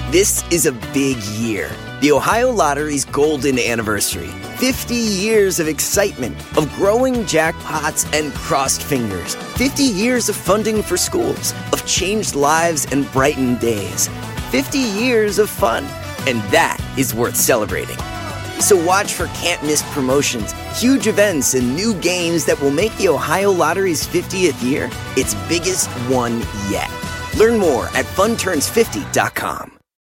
This is a big year. The Ohio Lottery's golden anniversary. 50 years of excitement, of growing jackpots and crossed fingers. 50 years of funding for schools, of changed lives and brightened days. 50 years of fun. And that is worth celebrating. So watch for can't-miss promotions, huge events, and new games that will make the Ohio Lottery's 50th year its biggest one yet. Learn more at funturns50.com.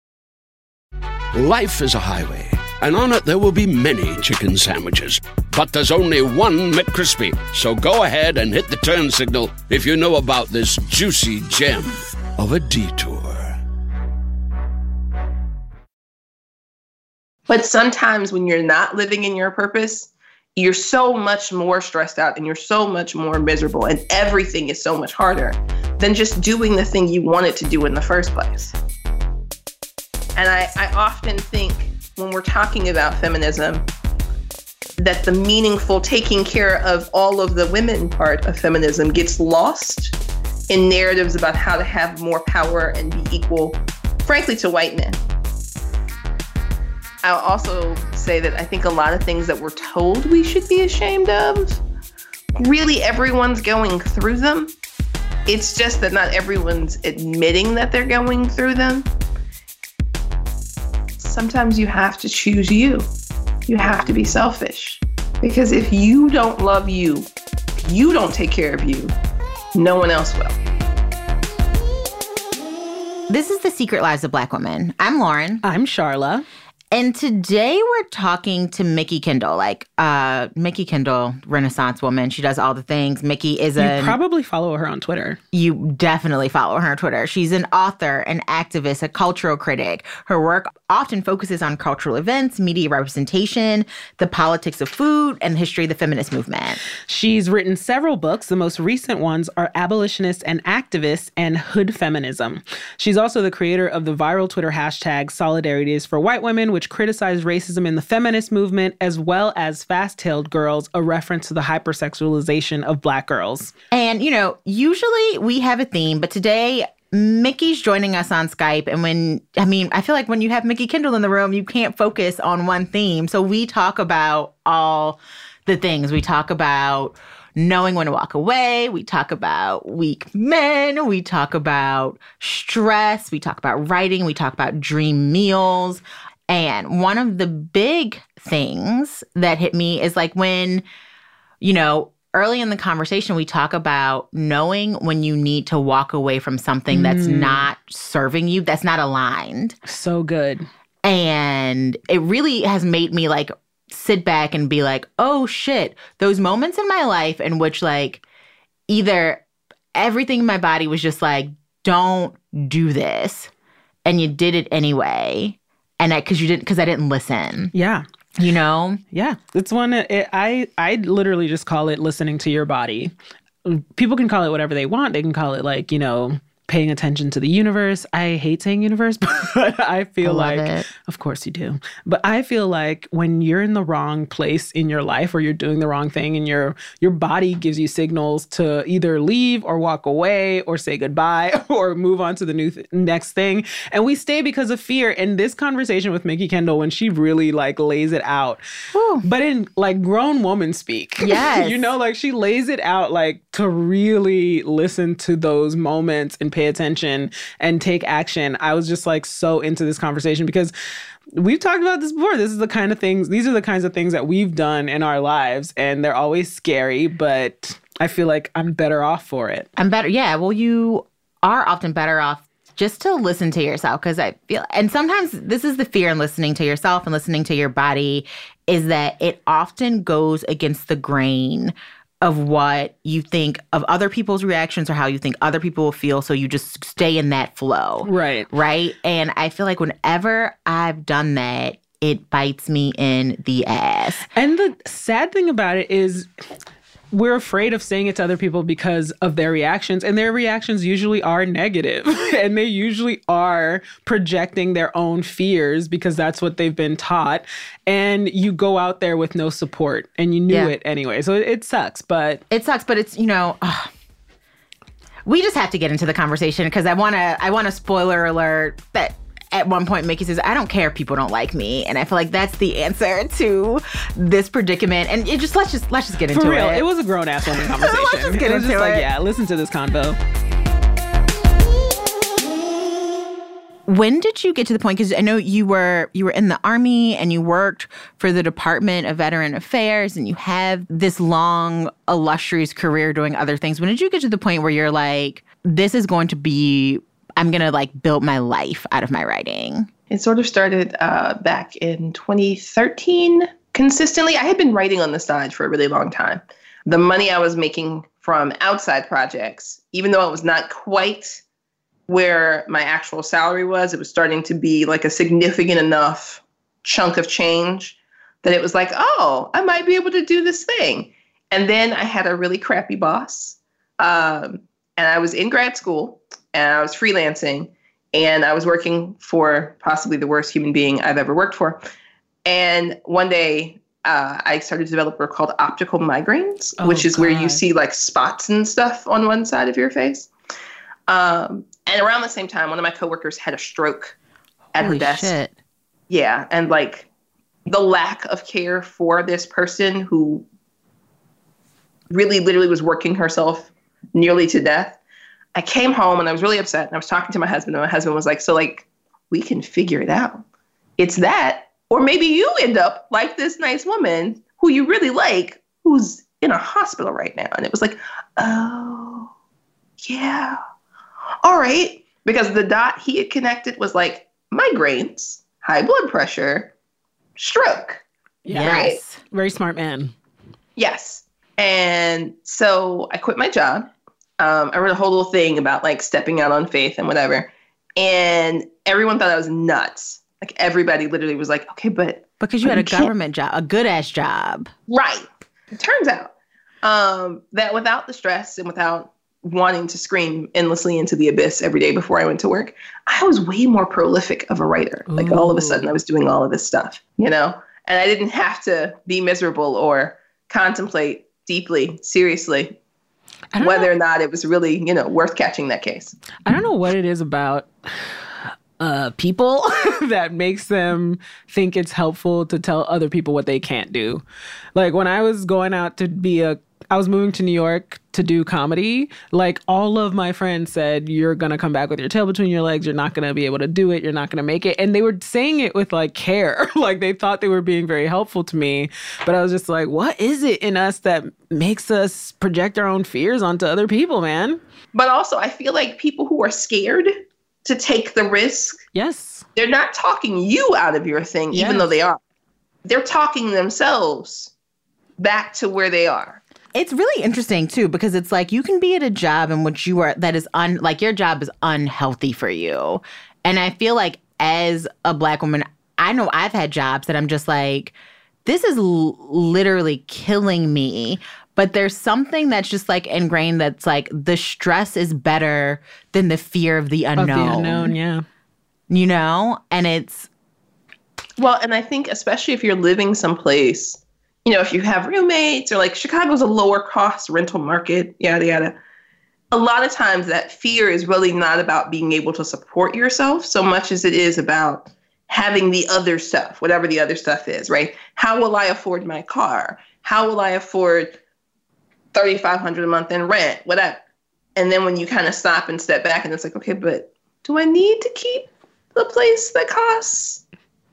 Life is a highway, and on it there will be many chicken sandwiches. But there's only one McCrispy. So go ahead and hit the turn signal if you know about this juicy gem of a detour. But sometimes when you're not living in your purpose, you're so much more stressed out and you're so much more miserable and everything is so much harder than just doing the thing you wanted to do in the first place. And I often think when we're talking about feminism, that the meaningful taking care of all of the women part of feminism gets lost in narratives about how to have more power and be equal, frankly, to white men. I'll also say that I think a lot of things that we're told we should be ashamed of, really everyone's going through them. It's just that not everyone's admitting that they're going through them. Sometimes you have to choose you. You have to be selfish. Because if you don't love you, if you don't take care of you, no one else will. This is The Secret Lives of Black Women. I'm Lauren. I'm Sharla. And today we're talking to Mikki Kendall, Mikki Kendall, Renaissance woman. She does all the things. Mikki is You probably follow her on Twitter. You definitely follow her on Twitter. She's an author, an activist, a cultural critic. Her work often focuses on cultural events, media representation, the politics of food, and the history of the feminist movement. She's written several books. The most recent ones are Abolitionists and Activists and Hood Feminism. She's also the creator of the viral Twitter hashtag Solidarity is for White Women, which criticized racism in the feminist movement, as well as Fast-Tailed Girls, a reference to the hypersexualization of Black girls. And, usually we have a theme, but today Mikki's joining us on Skype. And I feel like when you have Mikki Kendall in the room, you can't focus on one theme. So we talk about all the things. We talk about knowing when to walk away. We talk about weak men. We talk about stress. We talk about writing. We talk about dream meals. And one of the big things that hit me is when, early in the conversation, we talk about knowing when you need to walk away from something that's not serving you, that's not aligned. So good. And it really has made me sit back and be like, oh shit, those moments in my life in which either everything in my body was just don't do this, and you did it anyway. And because I didn't listen. Yeah. Yeah. It's one, I literally just call it listening to your body. People can call it whatever they want. They can call it paying attention to the universe. I hate saying universe, but I feel of course you do. But I feel like when you're in the wrong place in your life or you're doing the wrong thing and your body gives you signals to either leave or walk away or say goodbye or move on to the next thing. And we stay because of fear. And this conversation with Mikki Kendall, when she really lays it out, but in grown woman speak. Yes. She lays it out to really listen to those moments and pay attention and take action. I was just so into this conversation because we've talked about this before. These are the kinds of things that we've done in our lives, and they're always scary, but I feel like I'm better off for it. I'm better. Yeah. Well, you are often better off just to listen to yourself, because I feel, and sometimes this is the fear in listening to yourself and listening to your body, is that it often goes against the grain of what you think of other people's reactions or how you think other people will feel. So you just stay in that flow. Right. Right. And I feel like whenever I've done that, it bites me in the ass. And the sad thing about it is we're afraid of saying it to other people because of their reactions. And their reactions usually are negative. And they usually are projecting their own fears because that's what they've been taught. And you go out there with no support and you knew it anyway. So it sucks, but... It sucks, but it's, we just have to get into the conversation because I want to spoiler alert that at one point, Mickey says, I don't care if people don't like me. And I feel like that's the answer to this predicament. And let's just get into it. For real, it was a grown-ass woman conversation. Let's just get into it. Yeah, listen to this convo. When did you get to the point, because I know you were in the Army and you worked for the Department of Veteran Affairs and you have this long, illustrious career doing other things. When did you get to the point where you're like, this is going to be, I'm going to like build my life out of my writing? It sort of started back in 2013 consistently. I had been writing on the side for a really long time. The money I was making from outside projects, even though it was not quite where my actual salary was, it was starting to be like a significant enough chunk of change that it was like, oh, I might be able to do this thing. And then I had a really crappy boss. And I was in grad school and I was freelancing and I was working for possibly the worst human being I've ever worked for. And one day I started to develop what are called optical migraines, which is where you see like spots and stuff on one side of your face. And around the same time, one of my coworkers had a stroke at her desk. Shit. Yeah. And like the lack of care for this person who really literally was working herself nearly to death. I came home and I was really upset. And I was talking to my husband and my husband was like, so like, we can figure it out. It's that, or maybe you end up like this nice woman who you really like, who's in a hospital right now. And it was like, oh, yeah. All right, because the dot he had connected was like migraines, high blood pressure, stroke. Yes. Right? Very smart man. Yes. And so I quit my job. I wrote a whole little thing about like stepping out on faith and whatever. And everyone thought I was nuts. Like everybody literally was like, okay, but. Because you had a government job, a good ass job. Right. It turns out that without the stress and without wanting to scream endlessly into the abyss every day before I went to work, I was way more prolific of a writer. Ooh. Like all of a sudden I was doing all of this stuff, you know, and I didn't have to be miserable or contemplate deeply, seriously, whether or not it was really, you know, worth catching that case. I don't know what it is about people that makes them think it's helpful to tell other people what they can't do. Like when I was going out to I was moving to New York to do comedy. Like all of my friends said, you're going to come back with your tail between your legs. You're not going to be able to do it. You're not going to make it. And they were saying it with like care. Like they thought they were being very helpful to me. But I was just like, what is it in us that makes us project our own fears onto other people, man? But also I feel like people who are scared to take the risk. Yes. They're not talking you out of your thing, even though they are. They're talking themselves back to where they are. It's really interesting, too, because it's like you can be at a job in which you are, that is, like your job is unhealthy for you. And I feel like as a Black woman, I know I've had jobs that I'm just like, this is literally killing me. But there's something that's just like ingrained that's like the stress is better than the fear of the unknown. Of the unknown, yeah. You know? And it's... Well, and I think especially if you're living someplace, you know, if you have roommates or like Chicago's a lower cost rental market, yada, yada. A lot of times that fear is really not about being able to support yourself so much as it is about having the other stuff, whatever the other stuff is, right? How will I afford my car? How will I afford $3,500 a month in rent? Whatever. And then when you kind of stop and step back and it's like, okay, but do I need to keep the place that costs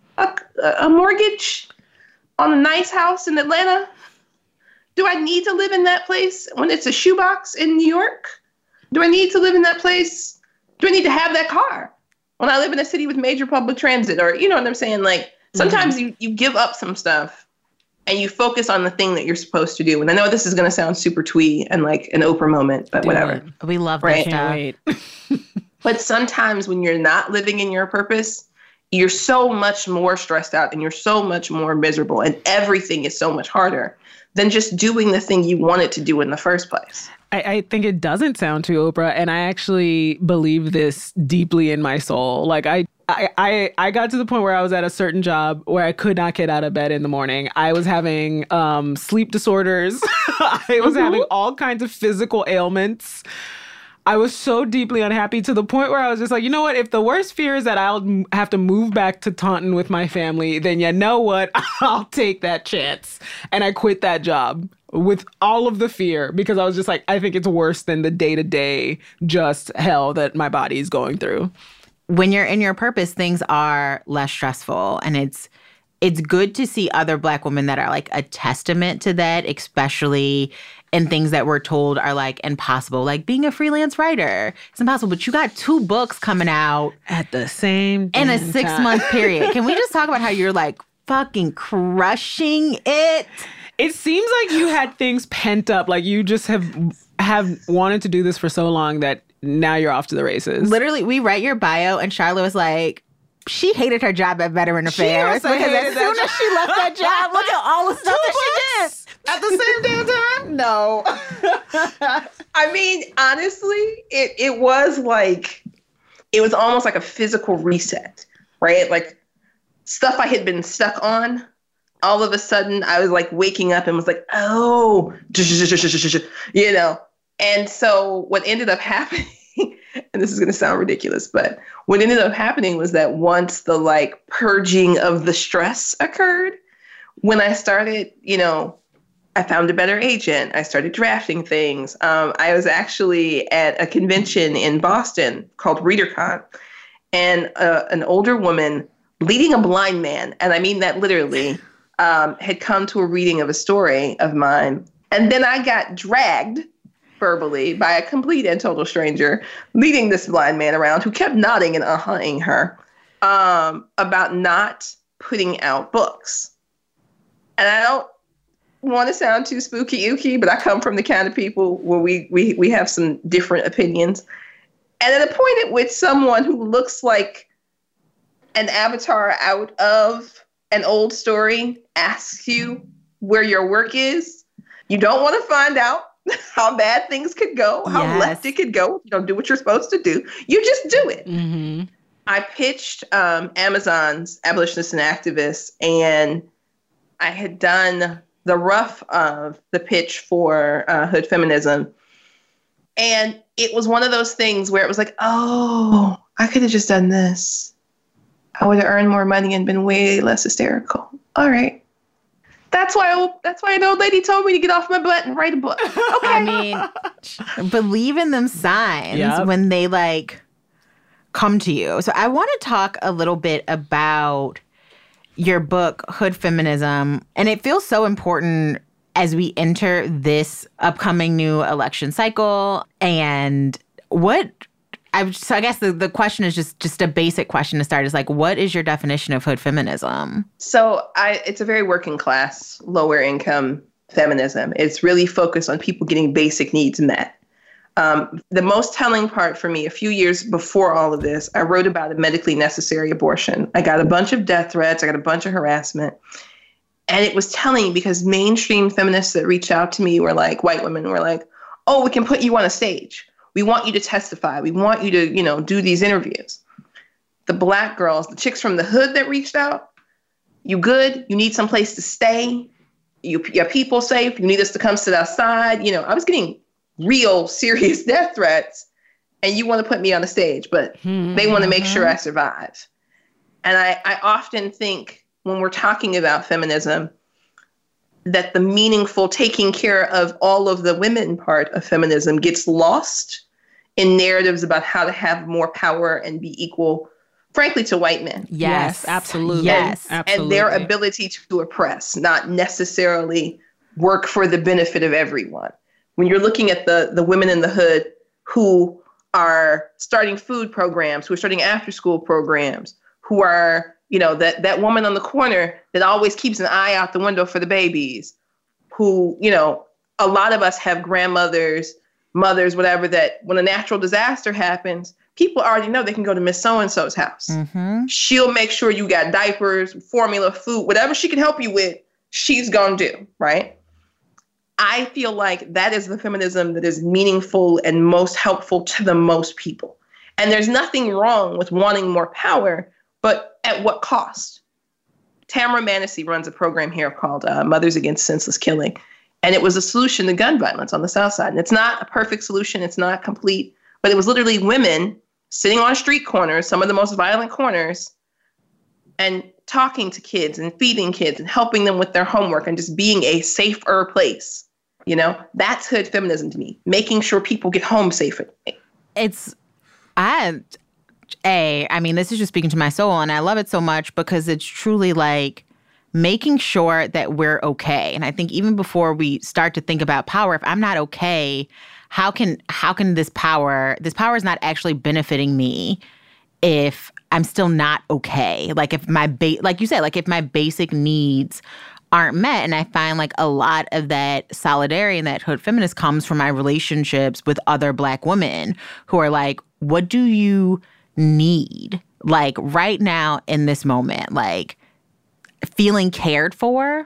a mortgage on a nice house in Atlanta? Do I need to live in that place when it's a shoebox in New York? Do I need to live in that place? Do I need to have that car when I live in a city with major public transit? Or, you know what I'm saying? Like sometimes you give up some stuff and you focus on the thing that you're supposed to do. And I know this is going to sound super twee and like an Oprah moment, but whatever. We love that stuff. But sometimes when you're not living in your purpose, you're so much more stressed out and you're so much more miserable and everything is so much harder than just doing the thing you wanted to do in the first place. I think it doesn't sound too Oprah, and I actually believe this deeply in my soul. Like I got to the point where I was at a certain job where I could not get out of bed in the morning. I was having sleep disorders. I was having all kinds of physical ailments. I was so deeply unhappy to the point where I was just like, you know what? If the worst fear is that I'll have to move back to Taunton with my family, then you know what? I'll take that chance. And I quit that job with all of the fear because I was just like, I think it's worse than the day-to-day just hell that my body is going through. When you're in your purpose, things are less stressful. And it's good to see other Black women that are like a testament to that, especially in things that we're told are like impossible, like being a freelance writer. It's impossible, but you got 2 books coming out at the same in a 6-month period. Can we just talk about how you're like fucking crushing it? It seems like you had things pent up, like you just have wanted to do this for so long that now you're off to the races. Literally, we write your bio and Charlotte was like, she hated her job at Veteran Affairs because as soon as she left that job, look at all the stuff that she did. At the same damn time? No. I mean, honestly, it was almost like a physical reset, right? Like stuff I had been stuck on. All of a sudden, I was like waking up and was like, oh, you know. And so what ended up happening, and this is going to sound ridiculous, but what ended up happening was that once the like purging of the stress occurred, when I started, I found a better agent. I started drafting things. I was actually at a convention in Boston called ReaderCon, and an older woman leading a blind man, and I mean that literally, had come to a reading of a story of mine. And then I got dragged verbally by a complete and total stranger leading this blind man around who kept nodding and uh-huh-ing her about not putting out books. And I don't want to sound too spooky-ooky, but I come from the kind of people where we have some different opinions. And at a point at which someone who looks like an avatar out of an old story asks you where your work is, you don't want to find out how bad things could go, how left it could go. You don't do what you're supposed to do. You just do it. Mm-hmm. I pitched Amazon's Abolitionists and Activists, and I had done the rough of the pitch for Hood Feminism. And it was one of those things where it was like, oh, I could have just done this. I would have earned more money and been way less hysterical. All right. That's why an old lady told me to get off my butt and write a book. Okay. I mean, believe in them signs when they like come to you. So I want to talk a little bit about your book, Hood Feminism. And it feels so important as we enter this upcoming new election cycle. And so I guess the question is just a basic question to start is like, what is your definition of hood feminism? So it's a very working class, lower income feminism. It's really focused on people getting basic needs met. The most telling part for me, a few years before all of this, I wrote about a medically necessary abortion. I got a bunch of death threats. I got a bunch of harassment. And it was telling because mainstream feminists that reached out to me were like, white women were like, oh, we can put you on a stage. We want you to testify. We want you to, do these interviews. The Black girls, the chicks from the hood that reached out, you good? You need someplace to stay? Your people safe? You need us to come sit outside? I was getting real serious death threats, and you want to put me on a stage, but they want to make sure I survive. And I often think when we're talking about feminism, that the meaningful taking care of all of the women part of feminism gets lost in narratives about how to have more power and be equal, frankly, to white men. Yes, absolutely. Yes, absolutely. And their ability to oppress, not necessarily work for the benefit of everyone. When you're looking at the women in the hood who are starting food programs, who are starting after school programs, who are, that woman on the corner that always keeps an eye out the window for the babies, who, a lot of us have grandmothers, mothers, whatever, that when a natural disaster happens, people already know they can go to Miss So-and-so's house. Mm-hmm. She'll make sure you got diapers, formula, food, whatever she can help you with, she's going to do, right? I feel like that is the feminism that is meaningful and most helpful to the most people. And there's nothing wrong with wanting more power, but at what cost? Tamara Manissi runs a program here called Mothers Against Senseless Killing. And it was a solution to gun violence on the South Side. And it's not a perfect solution. It's not complete. but it was literally women sitting on street corners, some of the most violent corners, and talking to kids and feeding kids and helping them with their homework and just being a safer place. You know, that's hood feminism to me, making sure people get home safe. I mean, this is just speaking to my soul, and I love it so much because it's truly like making sure that we're okay. And I think even before we start to think about power, if I'm not okay, how can this power is not actually benefiting me if I'm still not okay? Like if like you said, like if my basic needs aren't met. And I find like a lot of that solidarity and that hood feminist comes from my relationships with other Black women who are like, what do you need? Like right now in this moment, like feeling cared for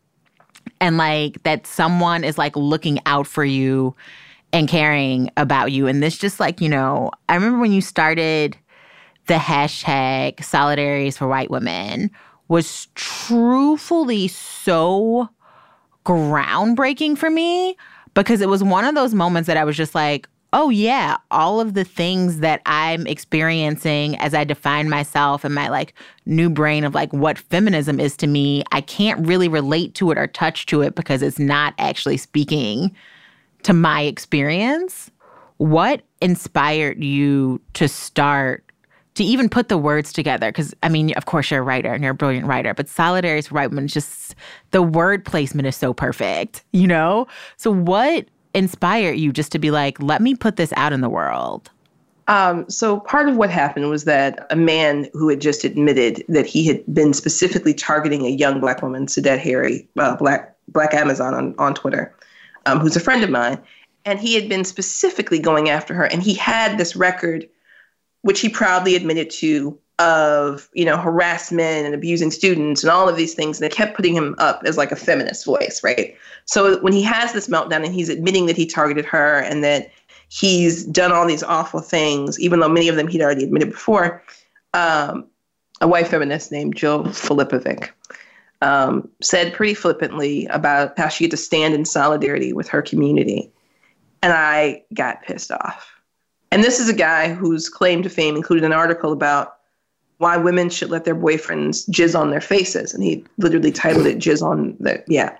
and like that someone is like looking out for you and caring about you. And this just like, you know, I remember when you started the hashtag Solidarities for White Women was truthfully so groundbreaking for me because it was one of those moments that I was just like, oh yeah, all of the things that I'm experiencing as I define myself and my like new brain of like what feminism is to me, I can't really relate to it or touch to it because it's not actually speaking to my experience. What inspired you to start to even put the words together? Because, I mean, of course, you're a writer and you're a brilliant writer, but Solidarities for White Women, just the word placement is so perfect, you know? So what inspired you just to be like, let me put this out in the world? So part of what happened was that a man who had just admitted that he had been specifically targeting a young Black woman, Sadet Harry, Black Amazon on Twitter, who's a friend of mine, and he had been specifically going after her, and he had this record which he proudly admitted to, of, you know, harassment and abusing students and all of these things. And they kept putting him up as like a feminist voice, right? So when he has this meltdown and he's admitting that he targeted her and that he's done all these awful things, even though many of them he'd already admitted before, a white feminist named Jill Filipovic said pretty flippantly about how she had to stand in solidarity with her community. And I got pissed off. And this is a guy whose claim to fame included an article about why women should let their boyfriends jizz on their faces. And he literally titled it Jizz on the, yeah.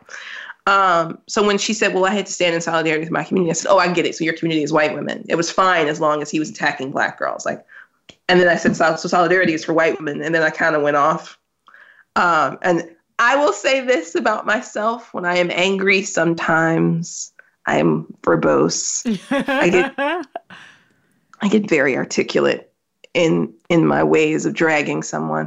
So when she said, well, I had to stand in solidarity with my community, I said, oh, I get it. So your community is white women. It was fine as long as he was attacking Black girls. Like, and then I said, so solidarity is for white women. And then I kind of went off. And I will say this about myself. When I am angry, sometimes I am verbose. I get very articulate in my ways of dragging someone.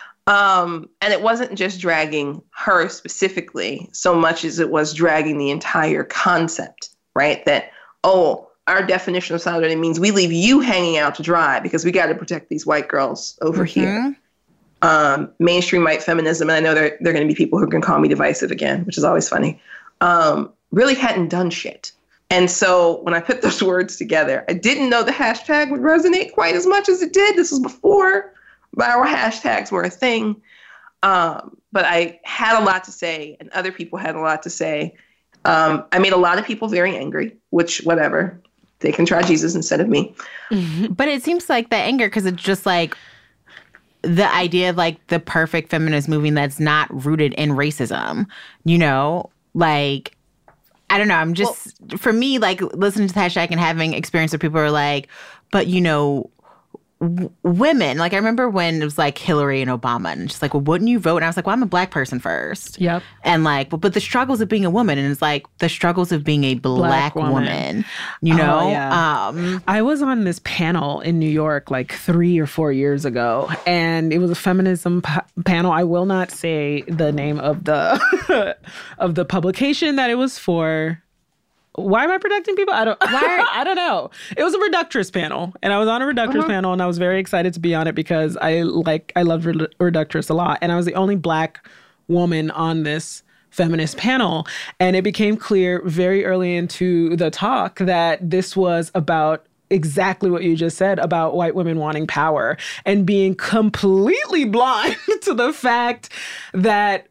And it wasn't just dragging her specifically so much as it was dragging the entire concept, right? That, oh, our definition of solidarity means we leave you hanging out to dry because we got to protect these white girls over here. Mainstream white feminism, and I know there are going to be people who can call me divisive again, which is always funny, really hadn't done shit. And so when I put those words together, I didn't know the hashtag would resonate quite as much as it did. This was before viral hashtags were a thing. But I had a lot to say, and other people had a lot to say. I made a lot of people very angry, which, whatever. They can try Jesus instead of me. But it seems like that anger, because it's just like the idea of like the perfect feminist movement that's not rooted in racism, you know? Like, I don't know. I'm just, for me, like listening to the hashtag and having experience where people are like, but you know, women, like I remember when it was like Hillary and Obama and just like, well, wouldn't you vote? And I was like, well, I'm a Black person first. Yep. And like, well, but the struggles of being a woman, and it's like the struggles of being a Black woman, you know? Oh, yeah. I was on this panel in New York like 3 or 4 years ago, and it was a feminism panel. I will not say the name of the of the publication that it was for. Why am I protecting people? I don't know. It was a reductress panel, and I was on a reductress panel, and I was very excited to be on it because I loved reductress a lot, and I was the only Black woman on this feminist panel, and it became clear very early into the talk that this was about exactly what you just said about white women wanting power and being completely blind to the fact that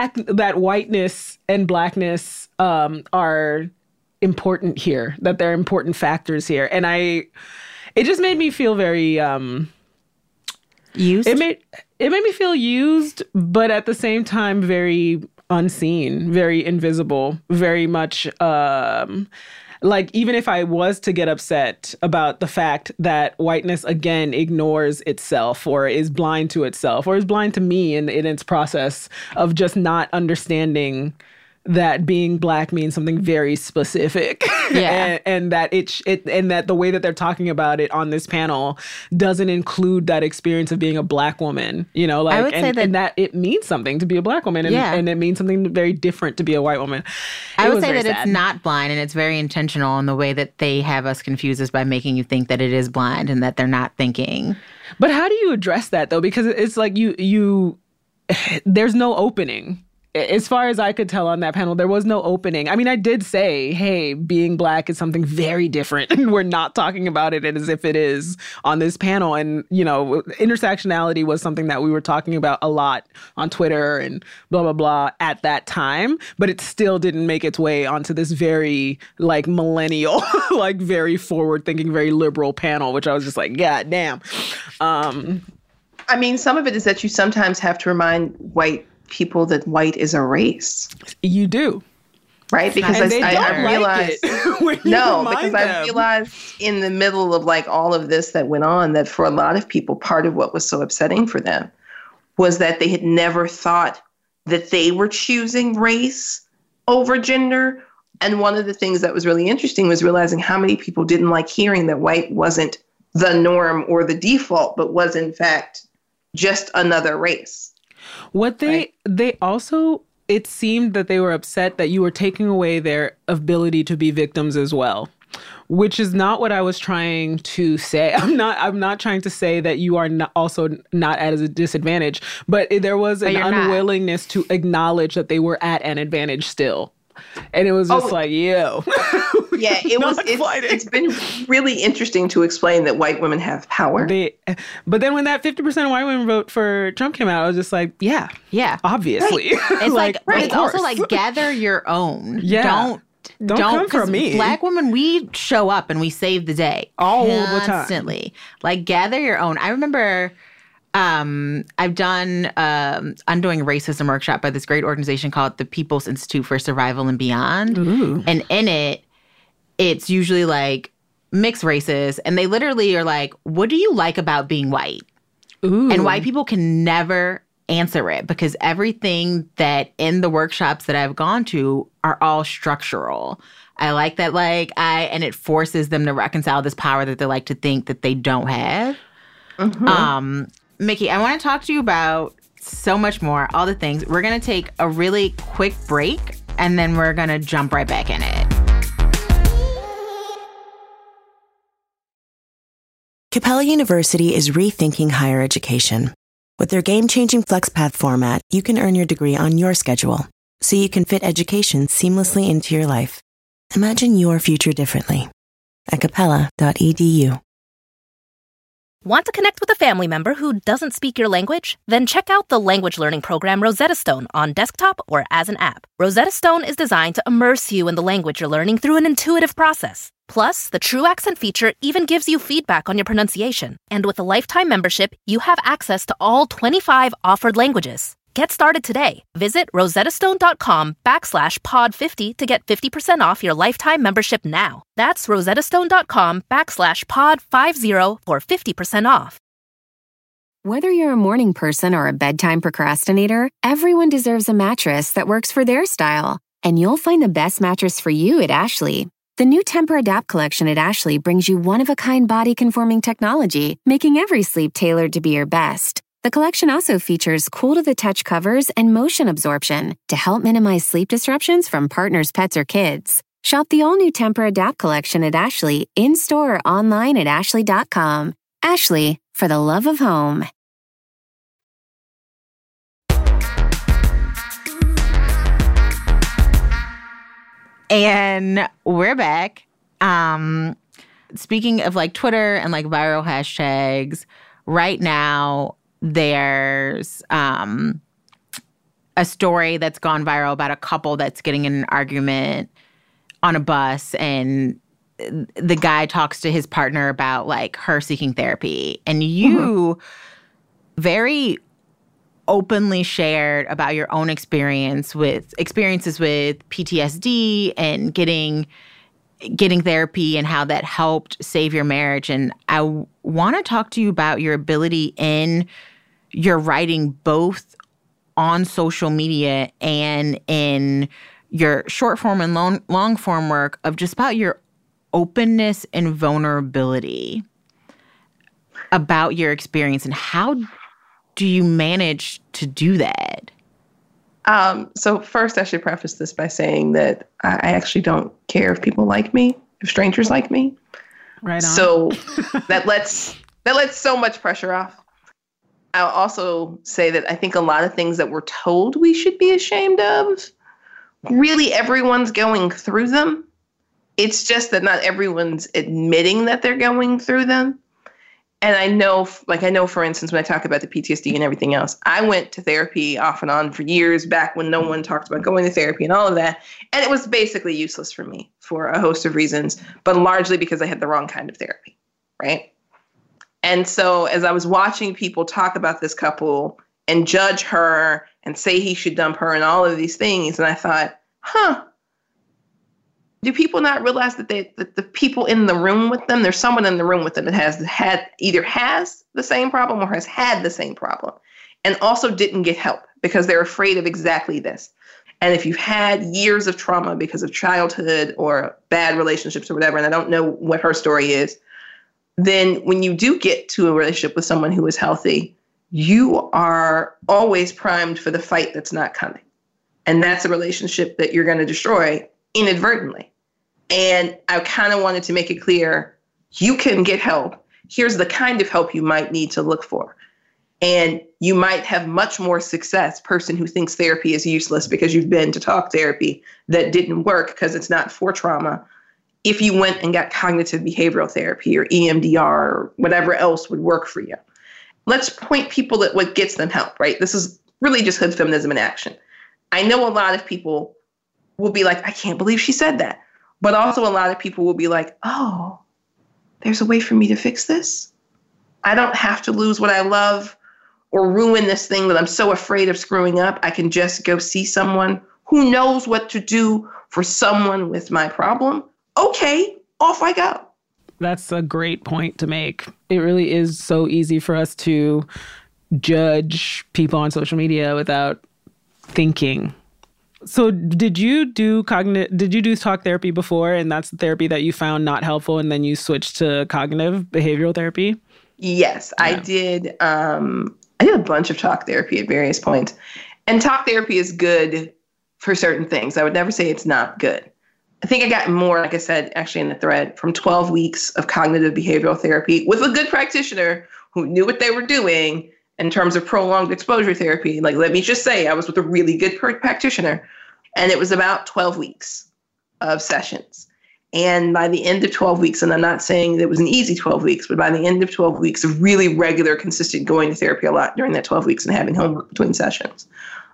whiteness and Blackness are important here, that they're important factors here. And It just made me feel very Used? It made me feel used, but at the same time very unseen, very invisible, very much like even if I was to get upset about the fact that whiteness again ignores itself or is blind to itself or is blind to me in its process of just not understanding that being Black means something very specific. Yeah. and that and that the way that they're talking about it on this panel doesn't include that experience of being a Black woman, you know, like, I would say and that it means something to be a Black woman and it means something very different to be a white woman. I would say that it's not blind, and it's very intentional in the way that they have us confused is by making you think that it is blind and that they're not thinking. But how do you address that though? Because it's like you there's no opening. As far as I could tell on that panel, there was no opening. I mean, I did say, hey, being Black is something very different, and we're not talking about it as if it is on this panel. And, you know, intersectionality was something that we were talking about a lot on Twitter and blah, blah, blah at that time. But it still didn't make its way onto this very, like, millennial, like, very forward-thinking, very liberal panel, which I was just like, God damn. I mean, some of it is that you sometimes have to remind white people that white is a race. You do. Right? Because I realized, I realized in the middle of like all of this that went on that for a lot of people, part of what was so upsetting for them was that they had never thought that they were choosing race over gender. And one of the things that was really interesting was realizing how many people didn't like hearing that white wasn't the norm or the default, but was in fact just another race. What they also, it seemed that they were upset that you were taking away their ability to be victims as well, which is not what I was trying to say. I'm not trying to say that you are also not at a disadvantage, but there was an unwillingness to acknowledge that they were at an advantage still. And it was just like, yo. Yeah, it's been really interesting to explain that white women have power. But then when that 50% of white women vote for Trump came out, I was just like, yeah, obviously. Right. It's like it's also like gather your own. Yeah. Don't come for me. Black women, we show up and we save the day all the time. Constantly. Like gather your own. I remember I've done Undoing Racism workshop by this great organization called the People's Institute for Survival and Beyond. Ooh. And in it, it's usually like mixed races. And they literally are like, what do you like about being white? Ooh. And white people can never answer it because everything that in the workshops that I've gone to are all structural. I like that, and it forces them to reconcile this power that they like to think that they don't have. Mm-hmm. Mickey, I want to talk to you about so much more, all the things. We're going to take a really quick break, and then we're going to jump right back in it. Capella University is rethinking higher education. With their game-changing FlexPath format, you can earn your degree on your schedule, so you can fit education seamlessly into your life. Imagine your future differently at capella.edu. Want to connect with a family member who doesn't speak your language? Then check out the language learning program Rosetta Stone on desktop or as an app. Rosetta Stone is designed to immerse you in the language you're learning through an intuitive process. Plus, the True Accent feature even gives you feedback on your pronunciation. And with a lifetime membership, you have access to all 25 offered languages. Get started today. Visit rosettastone.com/pod50 to get 50% off your lifetime membership now. That's rosettastone.com/pod50 for 50% off. Whether you're a morning person or a bedtime procrastinator, everyone deserves a mattress that works for their style. And you'll find the best mattress for you at Ashley. The new Tempur-Adapt collection at Ashley brings you one-of-a-kind body-conforming technology, making every sleep tailored to be your best. The collection also features cool-to-the-touch covers and motion absorption to help minimize sleep disruptions from partners, pets, or kids. Shop the all-new Tempur-Adapt collection at Ashley, in-store or online at ashley.com. Ashley, for the love of home. And we're back. Speaking of like Twitter and like viral hashtags, right now there's a story that's gone viral about a couple that's getting in an argument on a bus, and the guy talks to his partner about like her seeking therapy, and you very openly shared about your own experiences with PTSD and getting therapy and how that helped save your marriage. And I want to talk to you about your ability in your writing, both on social media and in your short form and long form work, of just about your openness and vulnerability about your experience, and how do you manage to do that? So first, I should preface this by saying that I actually don't care if people like me, if strangers like me. Right on. So that lets so much pressure off. I'll also say that I think a lot of things that we're told we should be ashamed of, really everyone's going through them. It's just that not everyone's admitting that they're going through them. And I know, for instance, when I talk about the PTSD and everything else, I went to therapy off and on for years back when no one talked about going to therapy and all of that. And it was basically useless for me for a host of reasons, but largely because I had the wrong kind of therapy, right? And so as I was watching people talk about this couple and judge her and say he should dump her and all of these things, and I thought, do people not realize that that the people in the room with them, there's someone in the room with them that either has the same problem or has had the same problem, and also didn't get help because they're afraid of exactly this. And if you've had years of trauma because of childhood or bad relationships or whatever, and I don't know what her story is, then when you do get to a relationship with someone who is healthy, you are always primed for the fight that's not coming. And that's a relationship that you're going to destroy inadvertently. And I kind of wanted to make it clear, you can get help. Here's the kind of help you might need to look for. And you might have much more success, person who thinks therapy is useless because you've been to talk therapy that didn't work because it's not for trauma, if you went and got cognitive behavioral therapy or EMDR or whatever else would work for you. Let's point people at what gets them help, right? This is really just hood feminism in action. I know a lot of people will be like, I can't believe she said that. But also a lot of people will be like, oh, there's a way for me to fix this. I don't have to lose what I love or ruin this thing that I'm so afraid of screwing up. I can just go see someone who knows what to do for someone with my problem. Okay, off I go. That's a great point to make. It really is so easy for us to judge people on social media without thinking. So did you do talk therapy before, and that's the therapy that you found not helpful, and then you switched to cognitive behavioral therapy? Yes, yeah. I did a bunch of talk therapy at various points. And talk therapy is good for certain things. I would never say it's not good. I think I got more, like I said, actually in the thread, from 12 weeks of cognitive behavioral therapy with a good practitioner who knew what they were doing in terms of prolonged exposure therapy. Like, let me just say, I was with a really good practitioner, and it was about 12 weeks of sessions. And by the end of 12 weeks, and I'm not saying that it was an easy 12 weeks, but by the end of 12 weeks of really regular, consistent going to therapy a lot during that 12 weeks and having homework between sessions,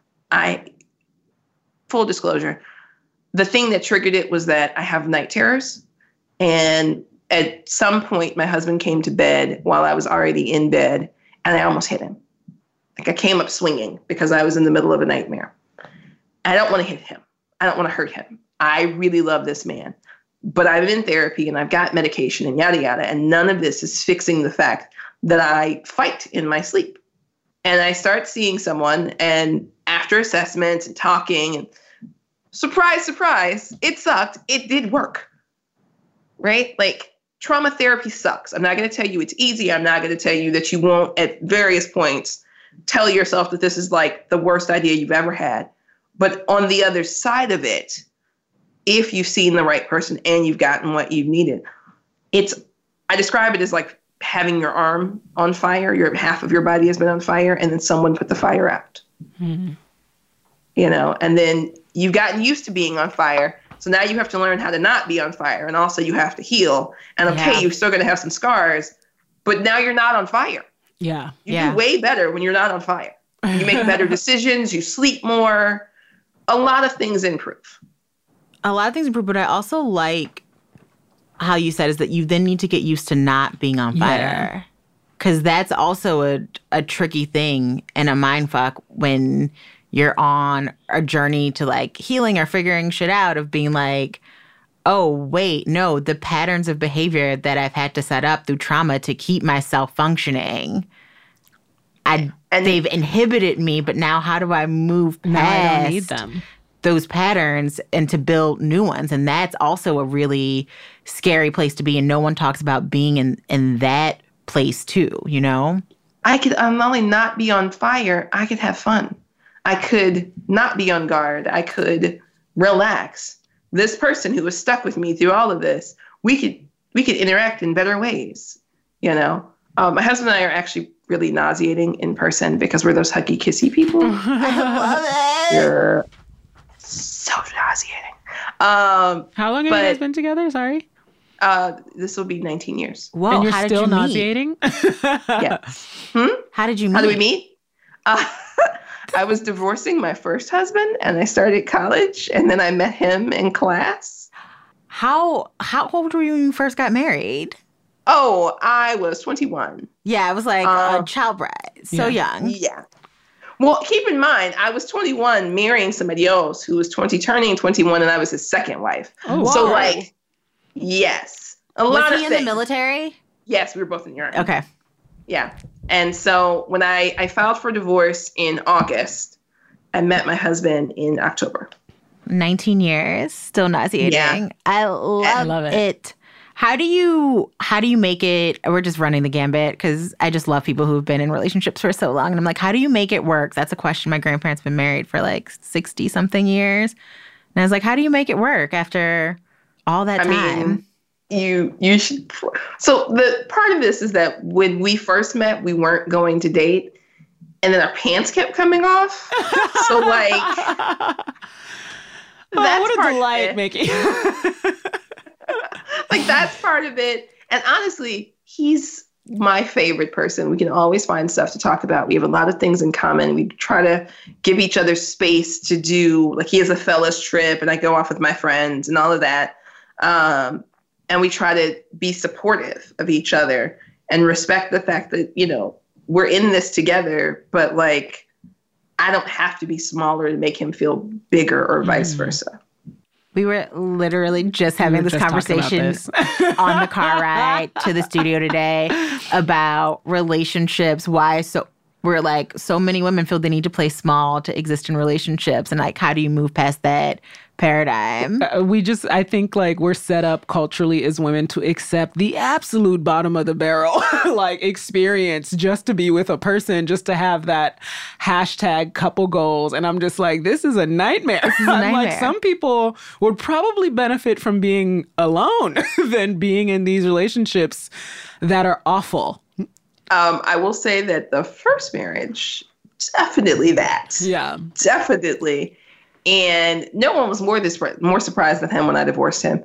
full disclosure, the thing that triggered it was that I have night terrors. And at some point, my husband came to bed while I was already in bed, and I almost hit him. Like, I came up swinging because I was in the middle of a nightmare. I don't want to hit him. I don't want to hurt him. I really love this man. But I'm in therapy and I've got medication and yada, yada. And none of this is fixing the fact that I fight in my sleep. And I start seeing someone, and after assessments and talking, and surprise, surprise, it sucked. It did work, right? Like, trauma therapy sucks. I'm not going to tell you it's easy. I'm not going to tell you that you won't at various points tell yourself that this is like the worst idea you've ever had. But on the other side of it, if you've seen the right person and you've gotten what you've needed, I describe it as like having your arm on fire, half of your body has been on fire, and then someone put the fire out. Mm-hmm. And then you've gotten used to being on fire. So now you have to learn how to not be on fire. And also you have to heal. And okay, you're still going to have some scars, but now you're not on fire. Yeah. You do way better when you're not on fire. You make better decisions. You sleep more. A lot of things improve. But I also like how you said is that you then need to get used to not being on fire. Because that's also a tricky thing and a mindfuck when you're on a journey to like healing or figuring shit out of being like, oh, wait, no, the patterns of behavior that I've had to set up through trauma to keep myself functioning, they've inhibited me, but now how do I move past I don't need them. Those patterns and to build new ones? And that's also a really scary place to be. And no one talks about being in that place too, you know? I could not only not be on fire, I could have fun. I could not be on guard. I could relax. This person who was stuck with me through all of this, we could interact in better ways, you know? My husband and I are actually really nauseating in person because we're those huggy, kissy people. I love it. We're so nauseating. How long have you guys been together? Sorry. This will be 19 years. Whoa, and you're how still did you nauseating? Yeah. How did you meet? How do we meet? I was divorcing my first husband, and I started college, and then I met him in class. How old were you when you first got married? Oh, I was 21. Yeah, I was like a child bride, so young. Yeah. Well, keep in mind, I was 21 marrying somebody else who was turning 21, and I was his second wife. Oh, so wow. like, yes, was lot he of in things. the military? Yes, we were both in the Army. Okay. Yeah. And so when I filed for divorce in August, I met my husband in October. 19 years, still nauseating. Yeah. I love it. How do you make it? We're just running the gambit because I just love people who've been in relationships for so long. And I'm like, how do you make it work? That's a question. My grandparents have been married for like 60 something years. And I was like, how do you make it work after all that time? I mean, you should. So the part of this is that when we first met, we weren't going to date, and then our pants kept coming off. So like, that's what a part delight, of it. Mickey. Like that's part of it. And honestly, he's my favorite person. We can always find stuff to talk about. We have a lot of things in common. We try to give each other space to do. Like he has a fellas trip, and I go off with my friends and all of that. And we try to be supportive of each other and respect the fact that, you know, we're in this together, but like, I don't have to be smaller to make him feel bigger or vice versa. We were literally just having this conversation on the car ride to the studio today about relationships. Why we're like, so many women feel they need to play small to exist in relationships. And like, how do you move past that paradigm? I think like we're set up culturally as women to accept the absolute bottom of the barrel, like experience just to be with a person, just to have that hashtag couple goals. And I'm just like, this is a nightmare. I'm like, some people would probably benefit from being alone than being in these relationships that are awful. I will say that the first marriage, definitely that. Yeah. Definitely. And no one was more surprised than him when I divorced him.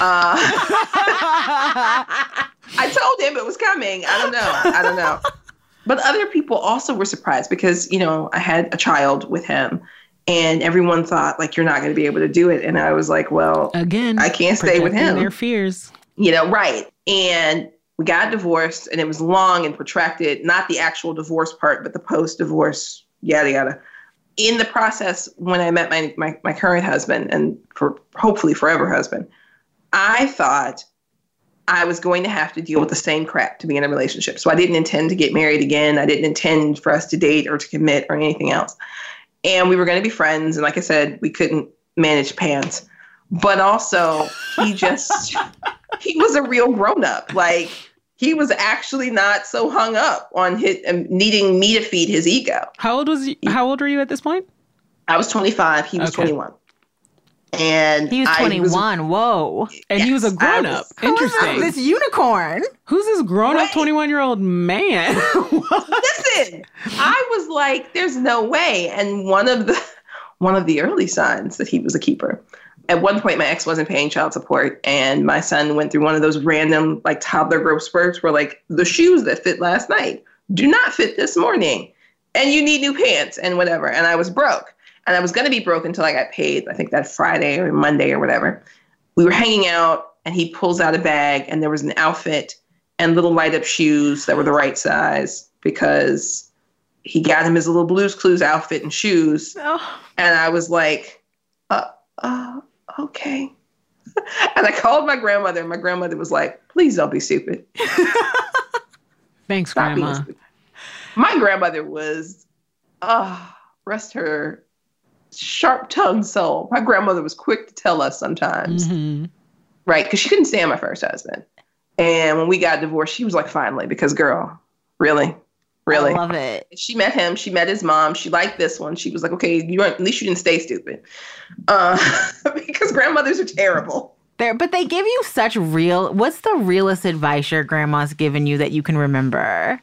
I told him it was coming. I don't know. But other people also were surprised because, you know, I had a child with him and everyone thought like, you're not going to be able to do it. And I was like, well, again, I can't stay with him. Their fears. You know, right. And we got divorced and it was long and protracted, not the actual divorce part, but the post-divorce, yada, yada. In the process, when I met my current husband and for hopefully forever husband, I thought I was going to have to deal with the same crap to be in a relationship. So I didn't intend to get married again. I didn't intend for us to date or to commit or anything else. And we were going to be friends. And like I said, we couldn't manage pants. But also, he was a real grown-up. Like, he was actually not so hung up on needing me to feed his ego. How old were you at this point? I was 25. He was 21. And he was 21. Whoa. And yes, he was a grown-up. Interesting. This unicorn. Who's this grown-up 21-year-old man? Listen, I was like, there's no way. And one of the early signs that he was a keeper. At one point, my ex wasn't paying child support, and my son went through one of those random, like, toddler growth spurts where, like, the shoes that fit last night do not fit this morning, and you need new pants and whatever. And I was broke, and I was going to be broke until I got paid, I think that Friday or Monday or whatever. We were hanging out, and he pulls out a bag, and there was an outfit and little light up shoes that were the right size because he got him his little Blue's Clues outfit and shoes. Oh. And I was like, okay. And I called my grandmother, and my grandmother was like, please don't be stupid. Thanks, Grandma. My grandmother was, rest her sharp-tongued soul. My grandmother was quick to tell us sometimes, right? Because she couldn't stand my first husband. And when we got divorced, she was like, finally, because girl, really? I love it. She met him. She met his mom. She liked this one. She was like, okay, at least you didn't stay stupid. Because grandmothers are terrible. But they give you such what's the realest advice your grandma's given you that you can remember?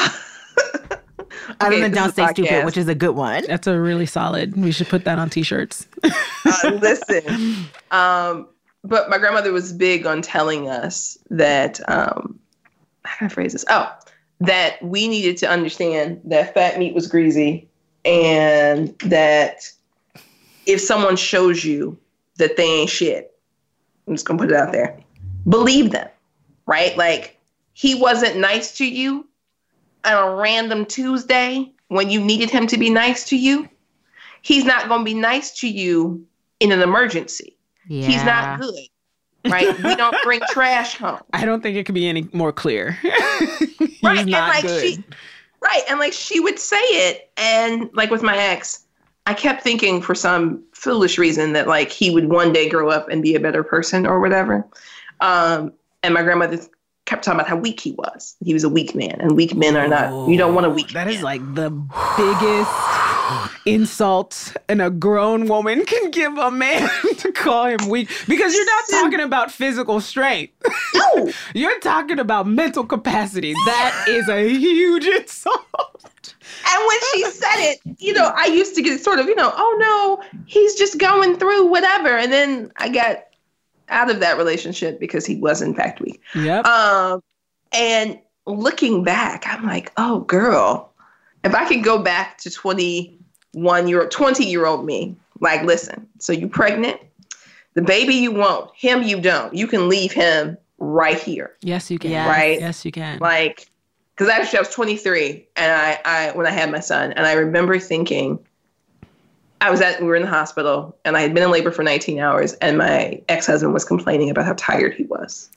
Other than don't stay stupid, which is a good one. That's a really solid. We should put that on T-shirts. Listen. But my grandmother was big on telling us that, how can I phrase this? That we needed to understand that fat meat was greasy, and that if someone shows you that they ain't shit, I'm just going to put it out there, believe them, right? Like, he wasn't nice to you on a random Tuesday when you needed him to be nice to you. He's not going to be nice to you in an emergency. Yeah. He's not good, right? We don't bring trash home. I don't think it could be any more clear. Right, and like good. She would say it, and like with my ex, I kept thinking for some foolish reason that like he would one day grow up and be a better person or whatever. And my grandmother kept talking about how weak he was. He was a weak man, and weak men are not. You don't want a weak man. That is like the biggest insult a grown woman can give a man to call him weak, because you're not talking about physical strength. No. You're talking about mental capacity. That is a huge insult. And when she said it, I used to get sort of, oh no, he's just going through whatever. And then I got out of that relationship because he was in fact weak. Yep. And looking back, I'm like, oh girl, if I could go back to 20-year-old me, like, listen, so you pregnant, the baby you want, him you don't. You can leave him right here. Yes, you can. Right? Yes, you can. Like, because actually I was 23 and I when I had my son, and I remember thinking, we were in the hospital, and I had been in labor for 19 hours, and my ex-husband was complaining about how tired he was.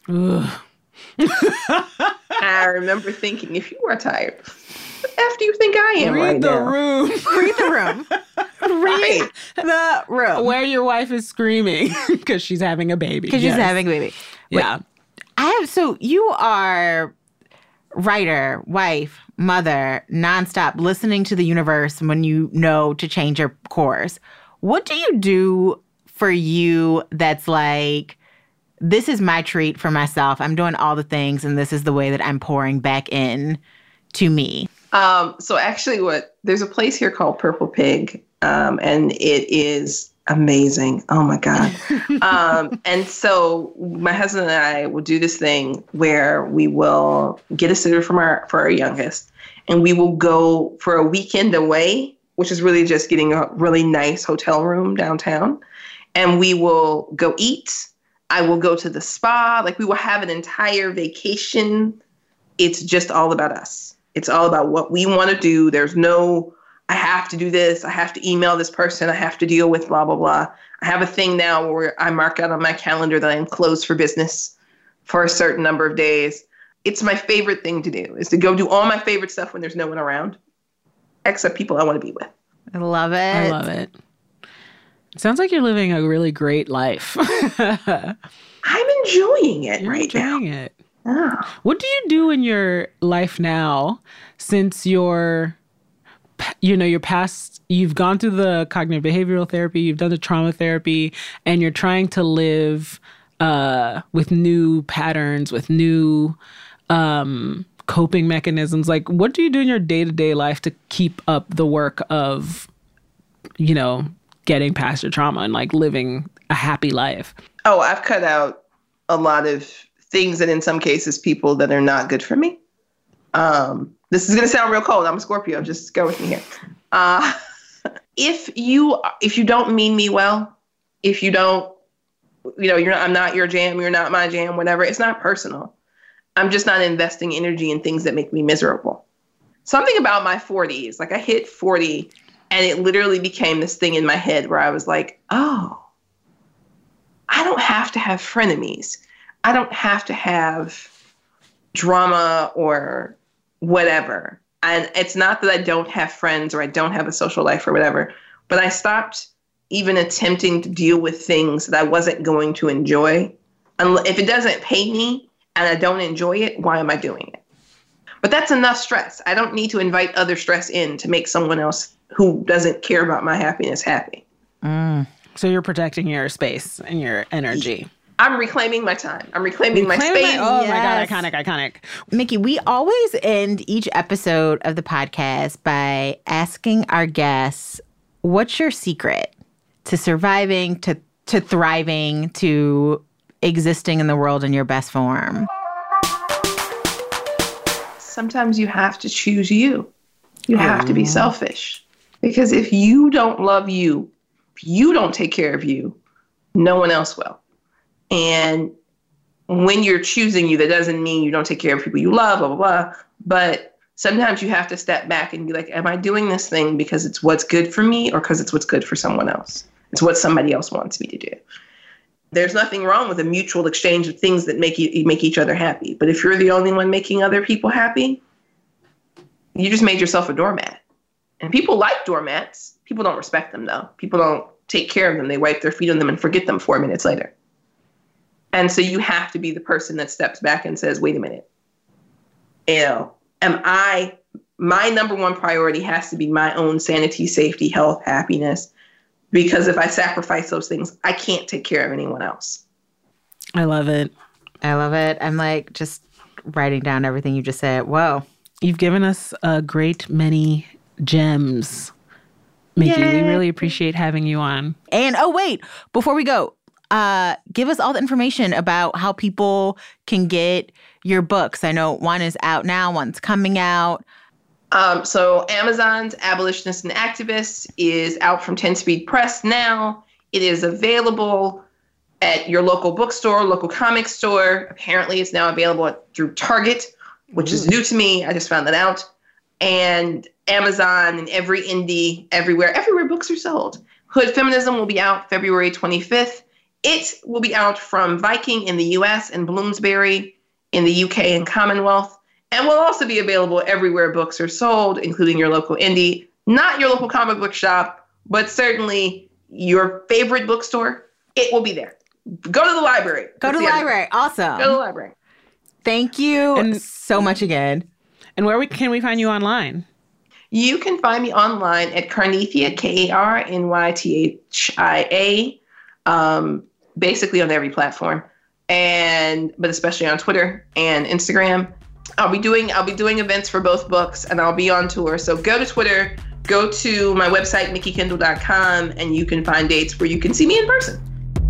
I remember thinking, if you are tired, what do you think I am right now? Read the room. Read the room. Where your wife is screaming because she's having a baby. Because she's having a baby. Yeah. So you are writer, wife, mother, nonstop, listening to the universe when you know to change your course. What do you do for you that's like, this is my treat for myself. I'm doing all the things, and this is the way that I'm pouring back in to me? So actually there's a place here called Purple Pig, and it is amazing. Oh my God. And so my husband and I will do this thing where we will get a sitter for our youngest, and we will go for a weekend away, which is really just getting a really nice hotel room downtown. And we will go eat. I will go to the spa. Like, we will have an entire vacation. It's just all about us. It's all about what we want to do. There's no, I have to do this. I have to email this person. I have to deal with blah, blah, blah. I have a thing now where I mark out on my calendar that I'm closed for business for a certain number of days. It's my favorite thing to do, is to go do all my favorite stuff when there's no one around, except people I want to be with. I love it. I love it. Sounds like you're living a really great life. I'm enjoying it now. Enjoying it. Oh. What do you do in your life now, since you're past, you've gone through the cognitive behavioral therapy, you've done the trauma therapy, and you're trying to live with new patterns, with new coping mechanisms? Like, what do you do in your day-to-day life to keep up the work of, getting past your trauma and like living a happy life? Oh, I've cut out a lot of things, that in some cases, people that are not good for me. This is going to sound real cold. I'm a Scorpio. Just go with me here. If you don't mean me well, if you don't I'm not your jam, you're not my jam, whatever. It's not personal. I'm just not investing energy in things that make me miserable. Something about my 40s, like I hit 40 and it literally became this thing in my head where I was like, oh, I don't have to have frenemies. I don't have to have drama or whatever. And it's not that I don't have friends or I don't have a social life or whatever, but I stopped even attempting to deal with things that I wasn't going to enjoy. If it doesn't pay me and I don't enjoy it, why am I doing it? But that's enough stress. I don't need to invite other stress in to make someone else who doesn't care about my happiness happy. So you're protecting your space and your energy. I'm reclaiming my time. I'm reclaiming my space. Oh my God, iconic. Mickey, we always end each episode of the podcast by asking our guests, what's your secret to surviving, to thriving, to existing in the world in your best form? Sometimes you have to choose you. You have to be selfish. Because if you don't love you, if you don't take care of you, no one else will. And when you're choosing you, that doesn't mean you don't take care of people you love, blah, blah, blah. But sometimes you have to step back and be like, am I doing this thing because it's what's good for me or because it's what's good for someone else? It's what somebody else wants me to do. There's nothing wrong with a mutual exchange of things that make each other happy. But if you're the only one making other people happy, you just made yourself a doormat. And people like doormats. People don't respect them, though. People don't take care of them. They wipe their feet on them and forget them 4 minutes later. And so you have to be the person that steps back and says, wait a minute. My number one priority has to be my own sanity, safety, health, happiness. Because if I sacrifice those things, I can't take care of anyone else. I love it. I'm like just writing down everything you just said. Whoa. You've given us a great many gems, Mickey. Yay. We really appreciate having you on. And wait, before we go, give us all the information about how people can get your books. I know one is out now, one's coming out. So Amazon's Abolitionist and Activist is out from 10 Speed Press now. It is available at your local bookstore, local comic store. Apparently it's now available through Target, which is new to me. I just found that out. And Amazon and every indie, everywhere books are sold. Hood Feminism will be out February 25th. It will be out from Viking in the US and Bloomsbury in the UK and Commonwealth. And will also be available everywhere books are sold, including your local indie, not your local comic book shop, but certainly your favorite bookstore. It will be there. Go to the library. Go to the library. Awesome. Go to the library. Thank you so much again. And where can we find you online? You can find me online at Karnythia, Karnythia, basically on every platform, but especially on Twitter and Instagram. I'll be doing events for both books, and I'll be on tour. So go to Twitter, go to my website, mickykindle.com, and you can find dates where you can see me in person.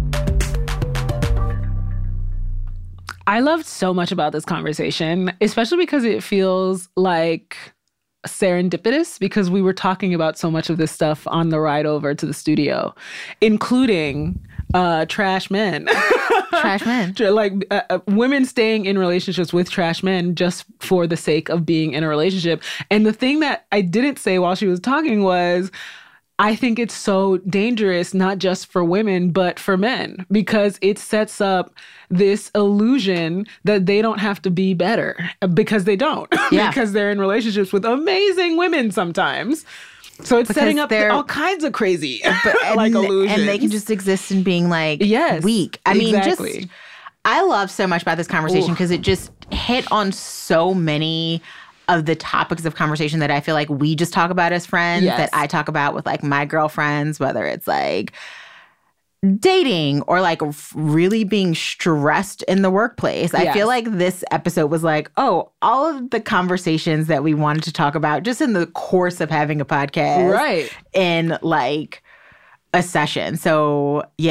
I loved so much about this conversation, especially because it feels like serendipitous, because we were talking about so much of this stuff on the ride over to the studio, including trash men. Trash men. Like women staying in relationships with trash men just for the sake of being in a relationship. And the thing that I didn't say while she was talking was, I think it's so dangerous, not just for women, but for men, because it sets up this illusion that they don't have to be better, because they don't. Yeah. Because they're in relationships with amazing women sometimes. So it's setting up all kinds of crazy like illusions. And they can just exist in being like weak. I mean, I love so much about this conversation because it just hit on so many of the topics of conversation that I feel like we just talk about as friends, that I talk about with like my girlfriends, whether it's like dating or like really being stressed in the workplace. I feel like this episode was like, all of the conversations that we wanted to talk about just in the course of having a podcast. Right. In like a session. So yeah,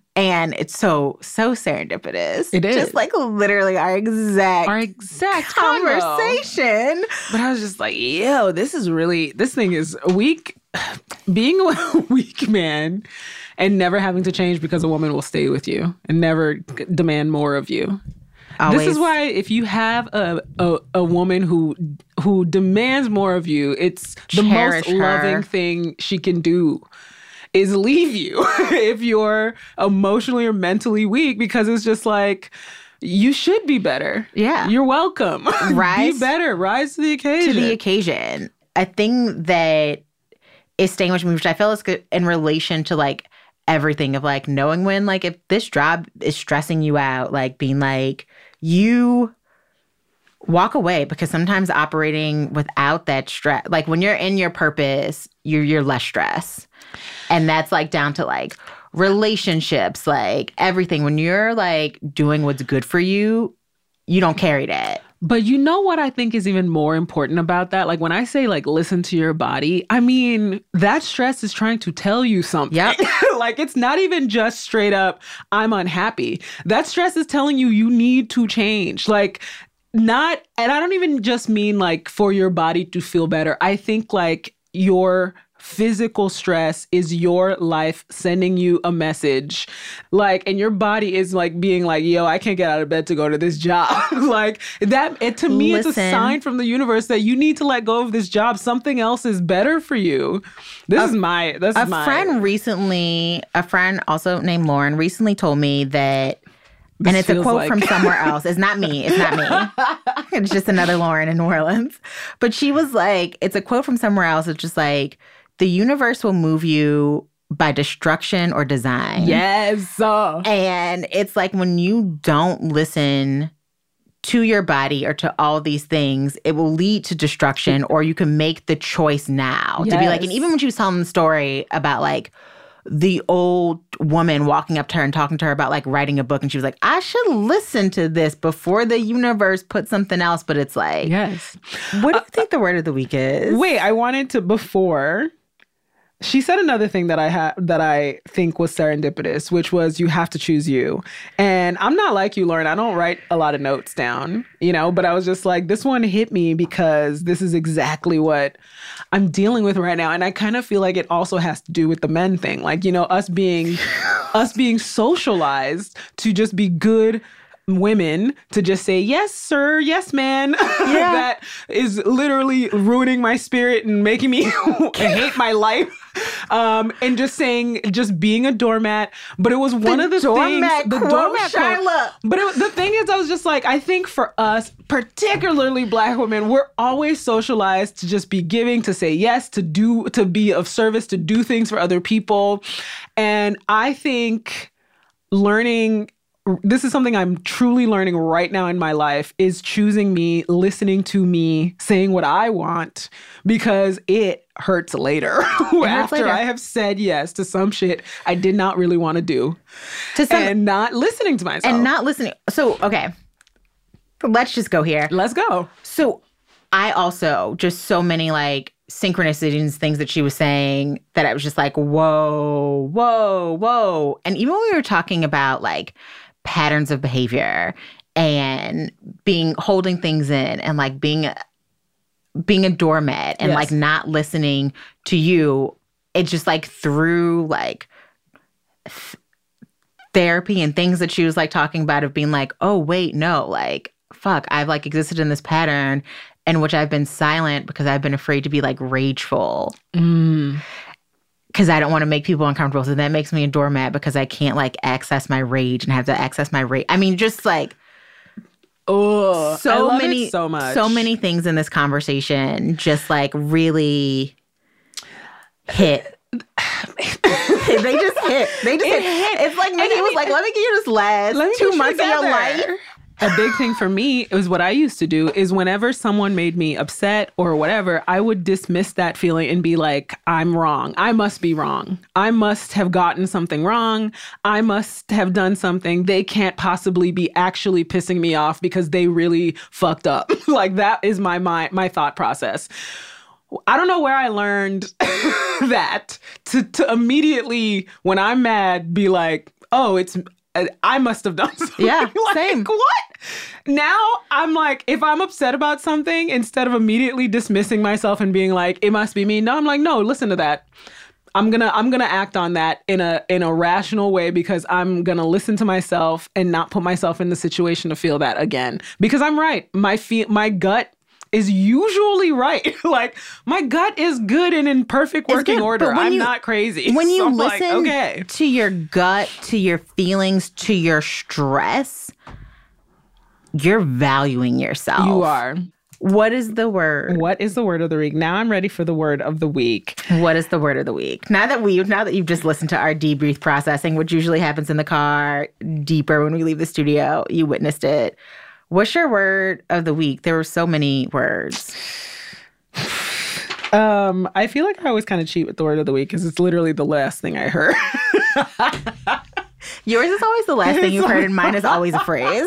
And it's so serendipitous. It is. Just like literally our exact conversation. But I was just like, yo, this thing is weak. Being a weak man and never having to change because a woman will stay with you and never demand more of you. Always. This is why if you have a woman who demands more of you, it's the most loving thing she can do is leave you if you're emotionally or mentally weak, because it's just like, you should be better. Yeah. You're welcome. Rise. Be better. Rise to the occasion. To the occasion. A thing that is staying with me, which I feel is good in relation to like everything of like knowing when like if this job is stressing you out, like being like, you walk away, because sometimes operating without that stress, like when you're in your purpose, you're less stressed. And that's like down to like relationships, like everything. When you're like doing what's good for you, you don't carry that. But you know what I think is even more important about that? Like when I say like listen to your body, I mean that stress is trying to tell you something. Yep. Like it's not even just straight up, I'm unhappy. That stress is telling you you need to change. Like and I don't even just mean like for your body to feel better. I think like your physical stress is your life sending you a message, like, and your body is like being like, yo, I can't get out of bed to go to this job. Like that, to me, it's a sign from the universe that you need to let go of this job. Something else is better for you. A friend also named Lauren recently told me that, and it's a quote from somewhere else. It's not me. It's just another Lauren in New Orleans. But she was like, it's a quote from somewhere else. It's just like, the universe will move you by destruction or design. Yes. And it's like when you don't listen to your body or to all these things, it will lead to destruction, or you can make the choice now to be like, and even when she was telling the story about like the old woman walking up to her and talking to her about like writing a book, and she was like, I should listen to this before the universe puts something else. But it's like, yes. What do you think the word of the week is? Wait, I wanted to before. She said another thing that I think was serendipitous, which was you have to choose you. And I'm not like you, Lauren. I don't write a lot of notes down, but I was just like, this one hit me because this is exactly what I'm dealing with right now. And I kind of feel like it also has to do with the men thing. Like, us being socialized to just be good women, to just say, yes, sir, yes, man. Yeah. That is literally ruining my spirit and making me hate my life. And just being a doormat. But it was one of the things. The doormat quote. But the thing is, I was just like, I think for us, particularly Black women, we're always socialized to just be giving, to say yes, to be of service, to do things for other people. And I think this is something I'm truly learning right now in my life, is choosing me, listening to me, saying what I want, because it hurts later. After I have said yes to some shit I did not really want to do. And not listening to myself. So, okay. Let's just go here. Let's go. So I also, just so many like synchronicities, things that she was saying that I was just like, whoa, whoa, whoa. And even when we were talking about like patterns of behavior and holding things in and like being a doormat and like not listening to you, it's just like through like therapy and things that she was like talking about of being like, oh wait, no, like fuck, I've like existed in this pattern in which I've been silent because I've been afraid to be like rageful. Because I don't want to make people uncomfortable. So that makes me a doormat because I can't like access my rage and have to access my rage. I mean, just like so many things in this conversation just like really hit. They just hit. It's like Mickey was like, let me give you this last 2 months of your life. A big thing for me is what I used to do is whenever someone made me upset or whatever, I would dismiss that feeling and be like, I'm wrong. I must be wrong. I must have gotten something wrong. I must have done something. They can't possibly be actually pissing me off because they really fucked up. Like that is my thought process. I don't know where I learned that to immediately, when I'm mad, be like, oh, I must have done something. Yeah, like, same. What? Now I'm like, if I'm upset about something, instead of immediately dismissing myself and being like, it must be me. No, I'm like, no, listen to that. I'm gonna act on that in a rational way, because I'm gonna listen to myself and not put myself in the situation to feel that again. Because I'm right. My gut is usually right. Like, my gut is good and in perfect working order. I'm not crazy. When you so listen okay. to your gut, to your feelings, to your stress, you're valuing yourself. You are. What is the word? What is the word of the week? Now I'm ready for the word of the week. What is the word of the week? Now that you've just listened to our debrief processing, which usually happens in the car, deeper when we leave the studio, you witnessed it. What's your word of the week? There were so many words. I feel like I always kind of cheat with the word of the week because it's literally the last thing I heard. Yours is always the last thing you've heard, and mine is always a phrase.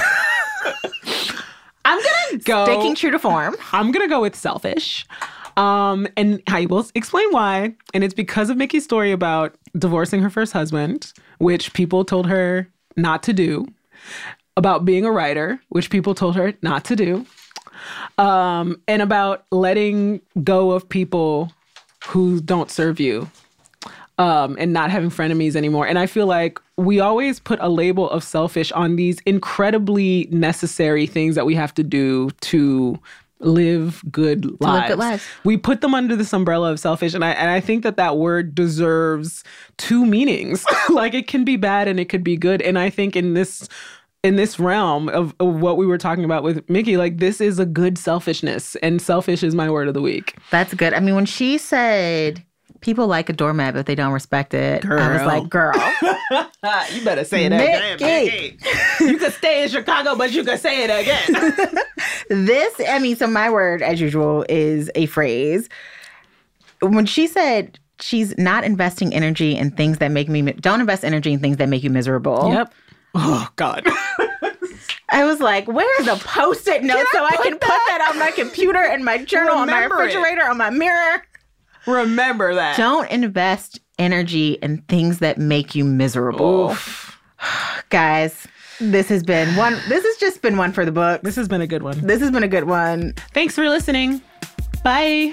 I'm going to go... Sticking true to form. I'm going to go with selfish. And I will explain why. And it's because of Mickey's story about divorcing her first husband, which people told her not to do. About being a writer, which people told her not to do. And about letting go of people who don't serve you. And not having frenemies anymore. And I feel like we always put a label of selfish on these incredibly necessary things that we have to do to live good lives. We put them under this umbrella of selfish. And I think that word deserves two meanings. Like, it can be bad and it could be good. And I think in this realm of what we were talking about with Mickey, like, this is a good selfishness. And selfish is my word of the week. That's good. I mean, when she said... people like a doormat, but they don't respect it. Girl. I was like, girl. You better say it again, Mickey. You could stay in Chicago, but you could say it again. So my word, as usual, is a phrase. When she said she's not investing energy in things that make me... don't invest energy in things that make you miserable. Yep. Oh, God. I was like, where's a Post-it note so I can put that on my computer, and my journal, on my refrigerator, on my mirror? Remember that. Don't invest energy in things that make you miserable. Oof. Guys, this has just been one for the books. This has been a good one. This has been a good one. Thanks for listening. Bye.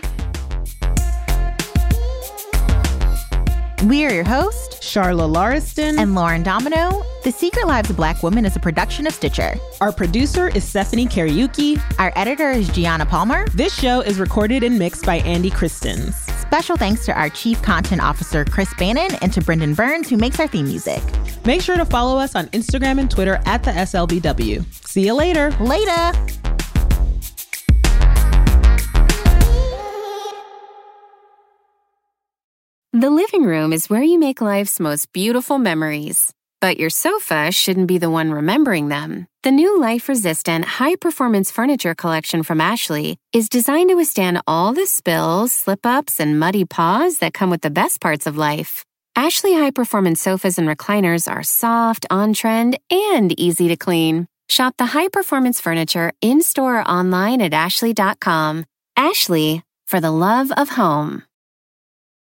We are your hosts, Charla Lauriston and Lauren Domino. The Secret Lives of Black Women is a production of Stitcher. Our producer is Stephanie Kariuki. Our editor is Gianna Palmer. This show is recorded and mixed by Andy Christens. Special thanks to our Chief Content Officer, Chris Bannon, and to Brendan Burns, who makes our theme music. Make sure to follow us on Instagram and Twitter at the SLBW. See you later. Later. The living room is where you make life's most beautiful memories. But your sofa shouldn't be the one remembering them. The new life-resistant, high-performance furniture collection from Ashley is designed to withstand all the spills, slip-ups, and muddy paws that come with the best parts of life. Ashley high-performance sofas and recliners are soft, on-trend, and easy to clean. Shop the high-performance furniture in-store or online at ashley.com. Ashley, for the love of home.